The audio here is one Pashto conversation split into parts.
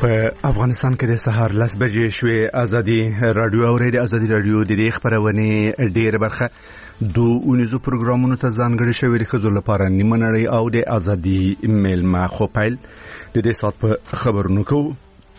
په افغانستان کې د سهار 10 بجې شوې ازادي رادیو او د ازادي رادیو د خبرونه ډېر برخه اونیزو پروګرامونو ته ځانګړي شوی د خزو لپاره نیمه نړۍ او د ازادي میلمه خو پیل د دې سات په خبرونو کو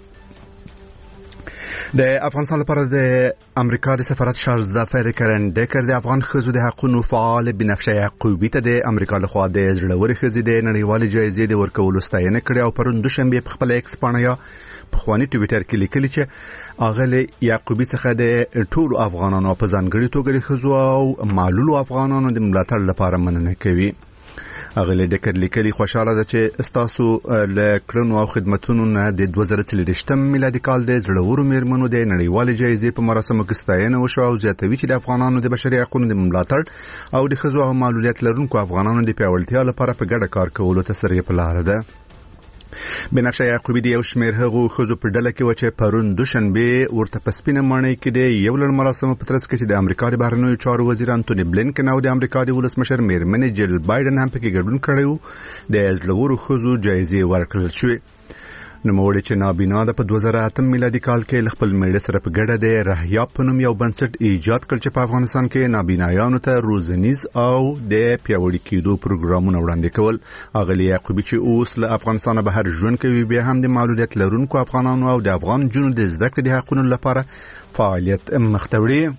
د افغانستان لپاره د امریکا د سفارت شارزدافر کرن ډکر د افغان خزو د حقوقو فعال بنفشه یعقوبی ته د امریکا لخوا د زړوري خزې د نړیوال جایزې د ورکولو ستاینه کړې او پرون دوشنبه په خپل ایکس پاڼه په خواني ټویټر کې لیکلي چې اغله یعقوبی څخه د ټول افغانانو په ځانګړي توګه د خزو او معلولو افغانانو د ملاتړ لپاره مننه کوي. اغله ډکر لیکلي خوشاله ده چې استاسو له کړنو او خدماتونو نه د 2023 میلادي کال د زړورو میرمنو د نړیوال جایزې په مراسمو کې ستاینه وشو او زیاتوي چې د افغانانو د بشري حقوقو د ملاتړ او د خزو او معلولیت لرونکو افغانانو د پیاوړتیا لپاره په ګډه کار کولو ته سره په لار ده. بنفشه یعقوبی د یو شمېر هغو خزو په ډله کې و چې پرون دوشنبه ورته په سپینه ماڼۍ کې د یو لړ مراسمو په ترڅ کې چې د امریکا د بهرنیو چارو وزیر انټونی بلینکن او د امریکا د ولسمشر میرمن جیل بایدن هم پکې ګډون کړی و د زړورو خزو جایزې ورکړل شوې. نوموړي چې نابینا د په 2008 میلادي کال کې خپل میړه سره په ګډه د رهیا په نوم یو بنسټ ایجاد کړ چې په افغانستان کې نابینایانو ته روزنیز او د پیاوړي کېدو پروګرامونه وړاندې کول. اغلی یعقوبی چې اوس له افغانستان بهر ژوند کوي بیا هم د معلولیت لرونکو افغانانو او د افغان جنونو د زده کړې د حقوقو لپاره فعالیت مختوړي.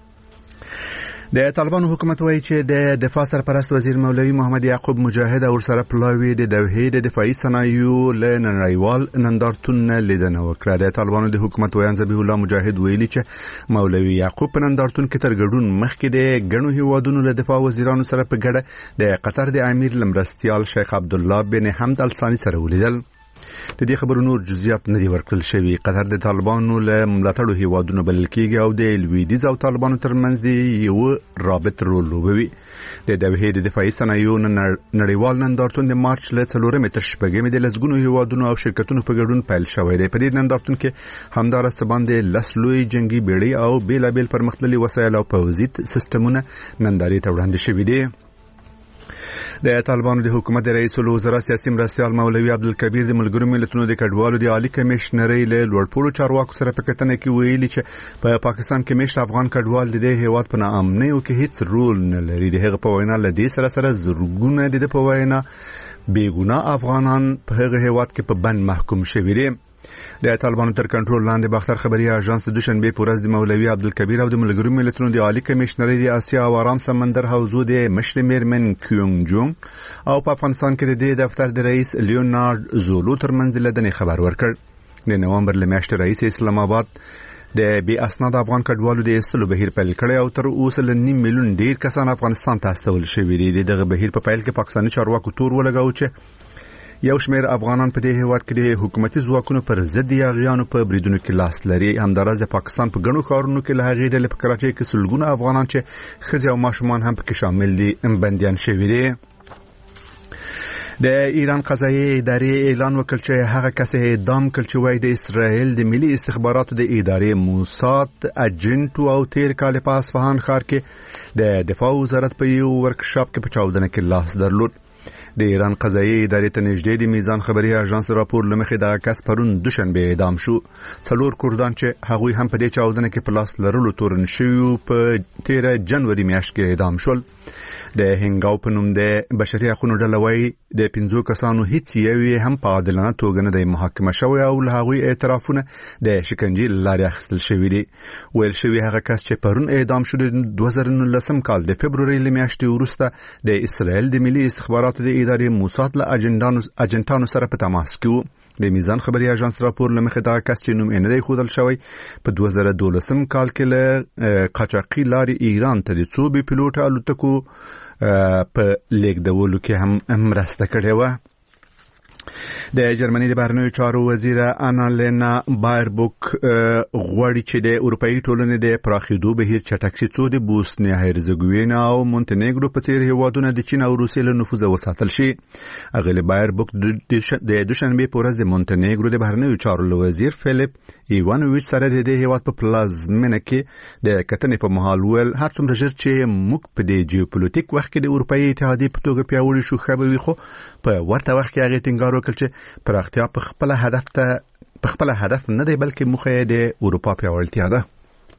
د طالبانو حکومت وایي چې د دفاع سرپرست وزیر مولوی محمد یعقوب مجاهد او سره پلاوی د دوحې د دفاعي صنایعو له نړیوال نندارتون لیدنه وکړه. د طالبانو د حکومت ویان ذبیح الله مجاهد ویلي چې مولوی یعقوب په نندارتون کې تر ګډون مخکې د ګڼو هیوادونو له دفاع وزیرانو سره په ګډه د قطر د امیر لمرستیال شیخ عبد الله بن حمد الثاني سره ولیدل. د دې خبرو نور جزئیات نه دي ورکړل شوی. قطر د طالبانو له ملاتړو هیوادونو بلل کېږي او د لویدیز او طالبانو ترمنځ دی یو رابط رول لوبوي. د دوحې د دفاعي صنایعو نړیوال نندارتون د مارچ له 4 تر 6 د لسګونو هیوادونو او شرکتونو په ګډون پیل شوی دی. په دې نندارتون کې همدارس باندې لسلوي جنگي بیړۍ او بیلابل پرمختللي وسایل او پوځي سیستمونه نندارې ته وړاندې شوي دي. د طالبانو د حکومت د رئیس الوزرا سیاسي مرستیال مولوی عبدالکبیر د ملګرو ملتونو د کډوالو د عالی کمشنرۍ له لوړپوړو چارواکو سره په کتنه کې ویلي چې په پاکستان کې مشت افغان کډوال د دې هیواد په ناامنۍ کې هیڅ رول نه لري. د هغه په وینا له دې سره زرګونه د په وینا بیګناه افغانان په هغه هیواد کې په بند محکوم شوي دي. د طالبانو تر کنټرول لاندې باختر خبري اژانس د دوشنبه په ورځ د مولوی عبدالکبیر او د ملګرو ملتونو د عالی کمشنرۍ د اسیا او آرام سمندر حوزو د مشر میرمن کیونګ جونګ او په افغانستان کې د دفتر د رئیس لیونارد زولو ترمنځ لیدنې خبر ورکړ. د نومبر لمیاشتې رئیس اسلام آباد د بي اسناد افغان کډوالو د استلو بهیر پیل کړی او تر اوسه ل 9 میلیون ډیر کسان افغانستان ته استول شوي دي. دغه بهیر په پیل کې پاکستاني چارواکو تور ولګاو چې یو شمېر افغانان په دې هیواد کې د حکومتي ځواکونو پر ضد یاغیانو په بریدونو کې لاس لري. همدارس د پاکستان په ګڼو ښارونو کې له هغې ډلې په کراچۍ کې سلګونه افغانان چې ښځې او ماشومان هم پکې شامل دي بندیان شوي دي. د ایران قضایي ادارې اعلان وکړ چې هغه کس اعدام کړ چې وایي د اسرائیل د ملي استخباراتو د ادارې موساد اجنټ او تیر کال په اصفهان ښار کې د دفاع وزارت په یو ورکشاپ کې په چاودنه کې لاس درلود. د ایران قضایي ادارې ته نږدې د میزان خبري اژانس راپور لمخې د کس پرون دوشنبه اعدام شو. 4 کردان چې هغوی هم په دې چاودنه کې په لاس لرلو تورن شوی په 13 جنوري میاشت کې اعدام شول. د هنګاو په نوم د بشري حقوقو ډله وايي د 15 کسانو هیڅ یو هم په عادلانه توګه نه د محاکمه شوی او له هغوی اعترافونه د شکنجې لارې اخیستل شوی دي. ویل شوی هغه کس چې پرون اعدام شو د 2019 کال د فبرवरी میاشتې وروسته د اسرائیل د ملي استخباراتو د ادارې موساد له اجنټانو سره په تماس کې و. د میزان خبري اژانس راپور لمخې دا کس چې نوم یې نه دی ښودل شوی په 2012 کال کې له قاچاقي لارې ایران ته د څو بي پیلوټ الوتکو په لیږدولو کې هم مرسته کړې وه. د جرمني د بهرنیو چارو وزیر آنالینا بایربوک غواړي چې د اروپאי ټولنې د پراخېدو بهیر چټک شي څو د بوسنیا هرزګوینا او مونټنیګرو په څیر هیوادونه د چین او روسیې له نفوذ وساتل شي. اغلی بایربوک د دوشنبه په ورځ د مونټنیګرو د بهرنیو چارو وزیر فلیپ ایوانوویچ سره د دې هیواد په پلازمینه کې د کتنې په مهال ول هر څومره ژر چې موږ په دې جیوپولیټیک وخت کې د اروپאי اتحادیې په توګه پیاوړي شو خبري خو په ورته وخت کې هغه ټینګار وکړ چې پراختیا په خپل هدف ته په خپل هدف نه دی بلکې موخه د اروپا پیاوړتیا ده.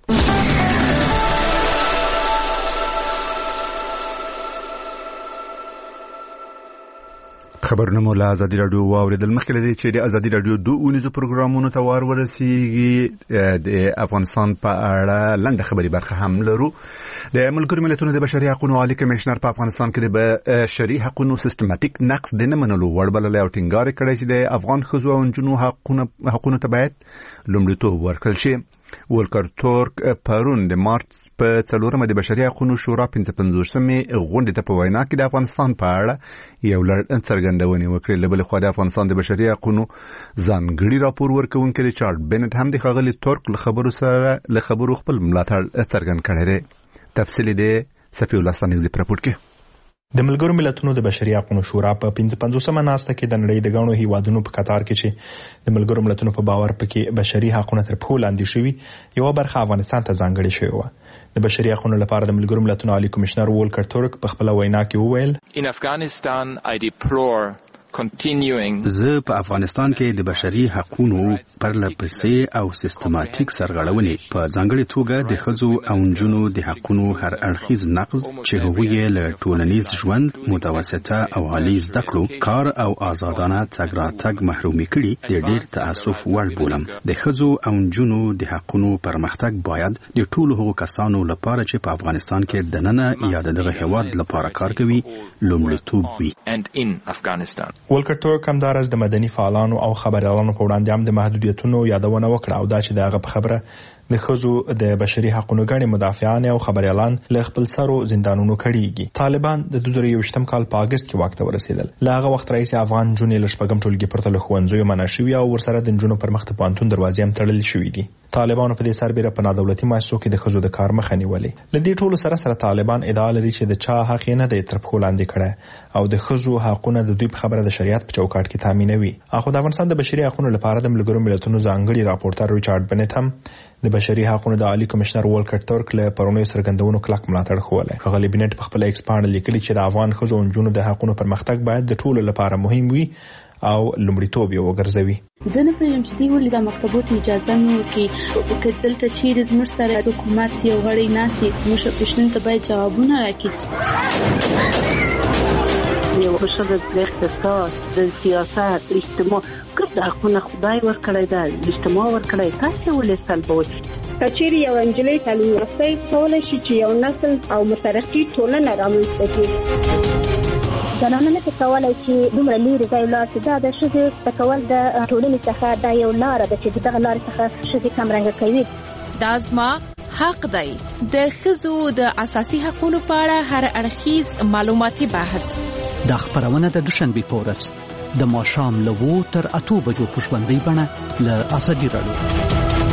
خبرونه مو له ازادي رادیو واوریدل. مخکې له دې چې د ازادي رادیو 2 پروګرامونو ته وار ورسیږي د افغانستان په اړه لنډه خبري برخه هم لرو. د ملګرو ملتونو د بشري حقوقو عالی کمشنر په افغانستان کې د بشري حقوقو سیستماتیک نقض د نه منلو وړ بللی او ټینګار کړی چې د افغان ښځو او نجونو حقوقو ته باید لومړیتوب ورکړل شي. ولکر تورک پرون د مارچ په 4مه د بشري حقوقو شورا 55مې غونډې ته په وینا کې د افغانستان په اړه یو لړ څرګندونې وکړې. له بلې خوا د افغانستان د بشري حقوقو ځانګړي راپور ورکوونکی ریچارډ بنټ هم د ښاغلي تورک له خبرو خپل ملاتړ څرګند کړی دی. تفصیل دی صفی الله ستانیوزي په راپور کې. د ملګرو ملتونو د بشري حقوقو شورا په 55مه ناسته کې د نړۍ د غونو هیوادونو په قطار کې چې د ملګرو ملتونو په باور پکې بشري حقوقو تر پښو لاندې شوي یو برخه افغانستان ته ځانګړې شوی و. د بشري حقوقو لپاره د ملګرو ملتونو عالی کمشنر ولکر تورک په خپل وینا کې وویل In Afghanistan I deplore زه په افغانستان کې د بشري حقوقو پرلپسې او سیستماتیک سرغړونې په ځانګړي توګه د ښځو او نجونو د حقوقو هر اړخیز نقض چې هغوی له ټولنیز ژوند متوسطه او عالی زده کړو کار او آزادانه تګ راتګ محرومي کړي د ډېر تاسف وړ بولم. د ښځو او نجونو د حقوقو پرمختګ باید د ټولو هغو کسانو لپاره چې په افغانستان کې دننه یا دغه هیواد لپاره کار کوي لومړیتوب وي. ولکر تورک همدارس د مدني فعالانو او خبريالانو په وړاندې هم د محدودیتونو یادونه وکړه او دا چې دغه په خبره د ښځو د بشري حقوقو غړي مدافعان او خبريالان له خپل سرو زندانونو کړيږي. طالبان د 2021م کال په اگست کې واک ته ورسېدل. له وخت رئیس افغان جونې لشپګم ټولګي پرته له خوندزو منع شوی او ورسره د جنونو پر مخ ته پانتون دروازې هم تړل شوې دي. طالبانو په دې سربېره په نادولتي مؤسسو کې د ښځو د کار مخه نیولې. له دې ټولو سره طالبان ادعا لري چې د چا حق نه دی تر پښو لاندې کړی او د ښځو حقونه د دوی په خبره د شریعت په چوکاټ کې تامینوي. اخو د افغانستان د بشري حقوقو لپاره د ملګرو ملتونو ځانګړي راپورټر ریچارډ بنټ هم د بشري حقوقو د عالی کمشنر ولکر تورک له پرونی سرګندونو کلک ملاتړ خوله. ښاغلي بنټ په خپل ایکس باندې لیکلي چې د افغان ښځو او نجونو د حقوقو پرمختګ باید د ټولو لپاره مهم وي او لومړیتوب یې وګرځوي. ځنه په یم چې دی ولې د مکتبونو اجازه نه ورکړي که دلته چیرې زموږ سره حکومت یو غړی ناسي زموږ پښتون ته باید جوابونه راکړي. یو ښځه د اقتصاد د سیاست اجتماع ګډ حقونه خدای ورکړی دا اجتماع ورکړی تاسو ولې سلبوي. کچېرې یو انجلۍ تعلیم یافته کولای شي چې یو نسل او مترقي ټولنه رامنځته کړي. زنانه نه کولای چې دومره لري ځای لاړ شي. دا د ښځې تکول د ټولنې څخه دا یو لار ده چې دغه لار څخه ښځې کمرنګ کوي. دا زما حق دی. د ښځو د اساسي حقوقو په اړه هر اړخیز معلوماتي بحث د خبرونه د دوشنبه په ورځ د ماښام له 2 تر 8 بجو په ژوندۍ بڼه له ازادي رادیو.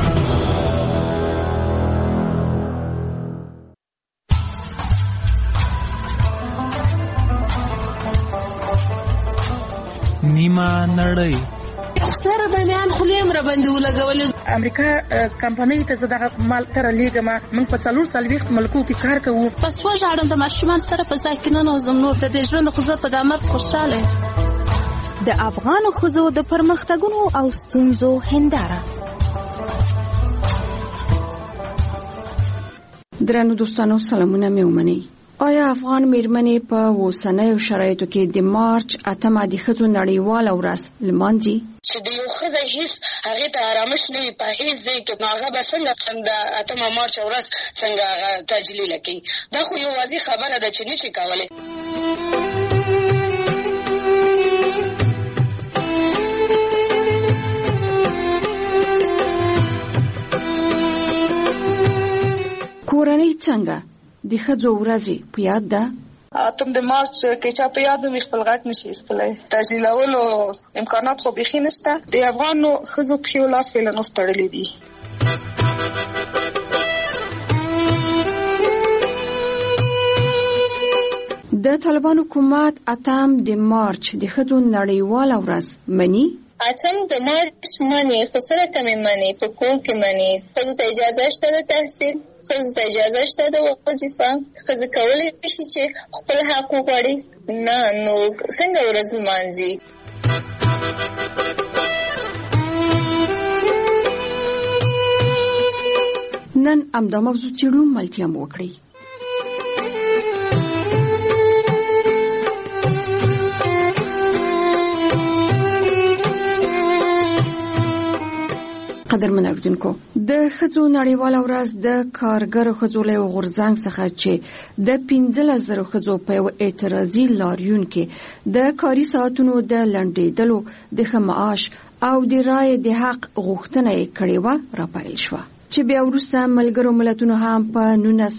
نیمه نړۍ سره د میان خلیم را باندې ولګول. امریکا کمپنۍ ته زده مال تر لیګما موږ په 440 ملکو کې کار کوو. پس وژاړم د ماشومان سره په ساکنه نوزم نور د دې ژوند خو زه په دمر خوشاله. د افغان ښځو د پرمختګونو او ستونزو هنداره. درنو دوستانو سلامونه مې ومنئ. آیا افغان میرمنې په اوسنیو شرایطو کې د مارچ 8 د ښځو نړیواله ورځ لمانځي؟ چې د یو ښځه هیڅ هغې ته آرامش نه وي په هیڅ ځای کې نو هغه به څنګه د 8 مارچ ورځ څنګه تجلیله کوي؟ دا خو یو واضح خبره ده چې نشي کولی. کورنۍ څنګه د ښځو ورځې په یاد ده؟ 8 د مارچ کې چا په یاد وي خپل غږ نشي ایستلی. تجلیلولو امکانات خو بیخي نشته. د افغانو ښځو پښې لاس په لنوس تړلي دي. د طالبان حکومت 8 د مارچ د ښځو نړیواله ورځ مني؟ 8 د مارچ مني خو سره کمې مني په کور کې مني. ښځو ته اجازه شته د تحصیل، ښځو ته اجازه شته د وظیفه، ښځې کولی شي چې خپل حق وغواړي. نه نو څنګه ورځ لمانځي؟ نن امدا موضوع چیرو ملتیا مو وکړي. قدرمن اوریدونکو، د ښځو نړیواله ورځ د کارګرو ښځو له غورځنګ څخه چې د 15,000 ښځو په یو اعتراضي لاریون کې د کاري ساعتونو د لنډېدلو، د ښه معاش او د رایې د حق غوښتنه یې کړې وه راپیل شوه، چې بیا وروسته ملګرو ملتونو هم په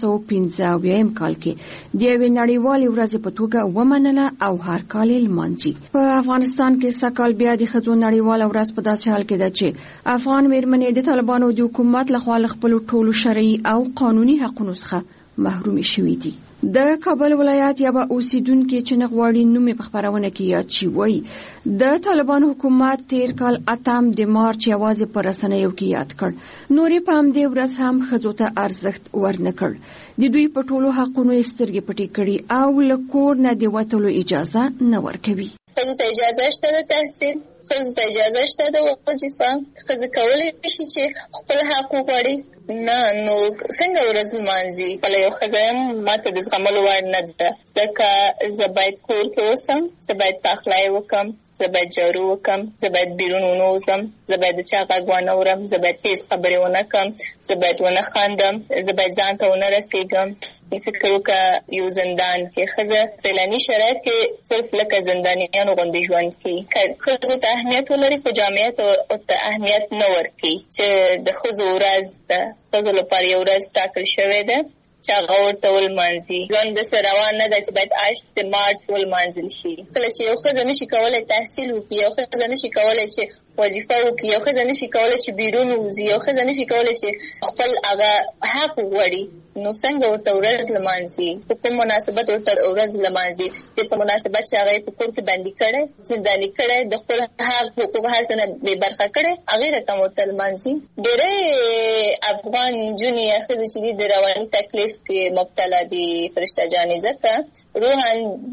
1995 کال کې د یوې نړیوالې ورځې په توګه ومنله او هر کال یې لمانځي. په افغانستان کې سږ کال بیا د ښځو نړیواله ورځ په داسې حال کې ده چې افغان مېرمنې د طالبانو د حکومت لخوا له خپلو ټولو شرعي او قانوني حقونو څخه محرومې شوې دي. د کابل ولایت یوه اوسیدونکې چې نه غواړي نوم یې په خپرونه کې یاد شي وایي د طالبانو حکومت تیر کال 8 د مارچ یوازې په رسنیو کې یاد کړ، نورې په همدې ورځ هم ښځو ته ارزښت ورنه کړ، د دوی په ټولو حقونو یې سترګې پټې کړي او له کور نه د وتلو اجازه نه ورکوي. ښځو ته اجازه شته د تحصیل، ښځو ته اجازه شته د وظیفه، ښځې کولی شي چې خپل حق وغواړي. نه نو څنګه ورځ لمانځي؟ بله یو ښځه یم، ماته د زغملو وړ نه ده، ځکه زه باید کور کې اوسم، زه باید پخلی وکم، زه باید جارو وکم، زه باید بیرون ونوزم، زه باید د چا غږ ونه اورم، زه باید تیز خبرې ونه کم، زه باید ونه خندم، زه باید ځان ته ونه رسېږم. فکر وکړه یو زندان کې ښځه فعلاني شرایط کې صرف لکه زندانیانو غوندې ژوند کوي. که ښځو ته اهمیت ولري خو جامعیت ورته اهمیت نه ورکوي، چې د ښځو ورځ ده، ښځو لپاره یو ورځ ټاکل شوې ده چې هغه ورته ولمانځي. ژوند داسې روان نه ده چې باید 8 مارچ ولمانځل شي. کله چې یو ښځه نشي کولی تحصیل وکړي، یو ښځه نشي کولی چې وظیفه وکړي، یو ښځه نشي کولی چې بیرون ووځي، یو ښځه نشي کولی چې خپل هغه حق وغواړي، نو څنګه ورته ورځ لمانځي؟ په کوم مناسبت ورته ورځ لمانځي؟ د په مناسبت چې هغه په کور کې بندي کړي، زنداني کړي، د خپل حق حقوق هر څه نه بې برخه کړي، هغې رقم ورته لمانځي. ډېری افغان نجونې یا ښځې چې دي د رواني تکلیف کې مبتلا دي فرشته جانې، ځکه روحاً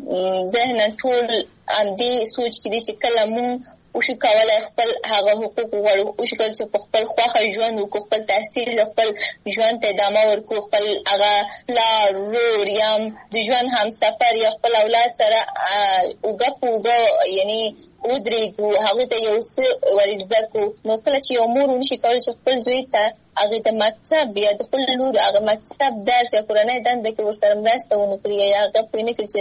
ذهناً ټول همدې سوچ کې دي چې کله مونږ وشو کولی خپل هغه حقوق وغواړو، وشو کولی چې په خپل خوښه ژوند وکړو، خپل تحصیل خپل ژوند ته ادامه ورکړو، خپل هغه پلار، ورور یا د ژوند همسفر یا خپل اولاد سره اوږه په اوږه یعنې ودرېږو، هغوی ته یو څه ور زده کړو. نو کله چې یو مور ونشي کولی چې خپل زوی ته هغې د مکتب یا د خپل لور هغه مکتب درس یا کورنۍ دنده کې ورسره مرسته ونه کړي یا هغه پوه نه کړي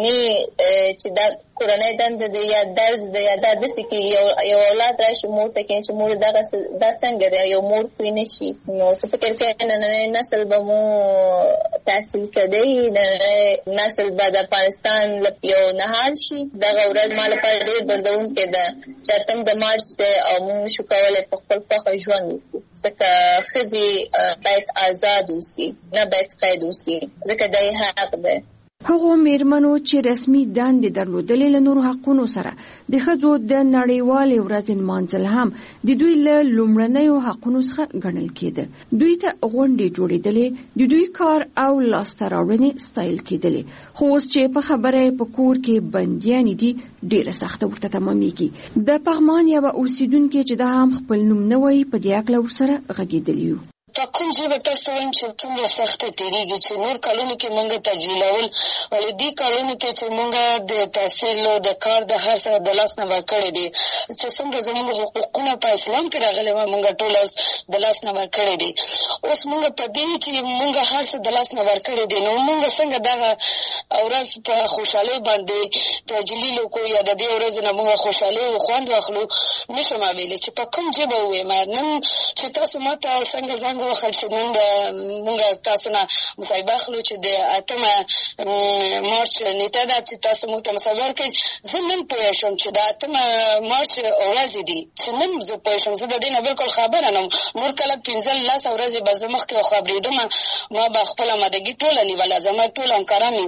چې دا کورنۍ دنده ده یا درس ده یا دا داسې کې یو اولاد راشي مور ته کښېني چې مور دا څنګه ده، یو مور پوه نه شي. نو ته فکر کوې نننی نسل به مو تحصیل کړی، نننی نسل به د افغانستان یو نهال شي. دغه ورځ ما لپاره ډېر دردونکی ده چې 8 د مارچ دی او موږ نشو کولی په خپل خوښه ژوند وکړو، ځکه ښځې باید آزاد اوسي، نه باید قید اوسي، ځکه دا یې حق دی. هغو میرمنو چې رسمي دندې درلودلې له نورو حقونو سره د ښځو د نړیوالې ورځې نمانځل هم د دوی له لومړنیو حقونو څخه ګڼل کېده. دوی ته غونډې جوړېدلې، د دوی کار او لاسته راوړنې ستایل کېدلې، خو اوس چې په خبره په کور کې بندیانې دي ډېره سخته ورته تمامېږي. د پغمان یوه اوسیدونکې چې دا هم خپل نوم نه وایي په دې هکله ورسره غږېدلي یو. په کوم ځای به تاسو وایم چې څومره سخته تېرېږي چې نور کلونو کې مونږ تجویلول، ولې دې کلونو کې چې مونږ د تحصیل او د کار د هر څه د لاس نه ورکړی دي، چې څومره زموږ حقوقونه په اسلام کې راغلي وه مونږ ټول اوس د لاس نه ورکړی دي. اوس مونږ په دې چې مونږ هر څه د لاس نه ورکړی دي، نو مونږ څنګه دغه ورځ په خوشحالۍ باندې تجلیل وکړو یا د دې ورځې نه مونږ خوشحالۍ او خوند واخلو؟ نشم ویلی چې په کوم ژبه ووایم. نن چې تاسو ما ته څنګه زنګ ووهل چې نن مونږ تاسو نه مصاحبه اخلو چې د 8 مارچ نیټه ده چې تاسو مونږ ته مصاحبه ورکړئ، زه نن پوه شوم چې د 8 مارچ ورځې دي، چې نن زه پوه شوم. زه د دې نه بلکل خبره نه وم. نور کله 15 ورځې به زه مخکې خبرېدم، ما به خپله مادګي ټوله نیوله، زما ټول همکاران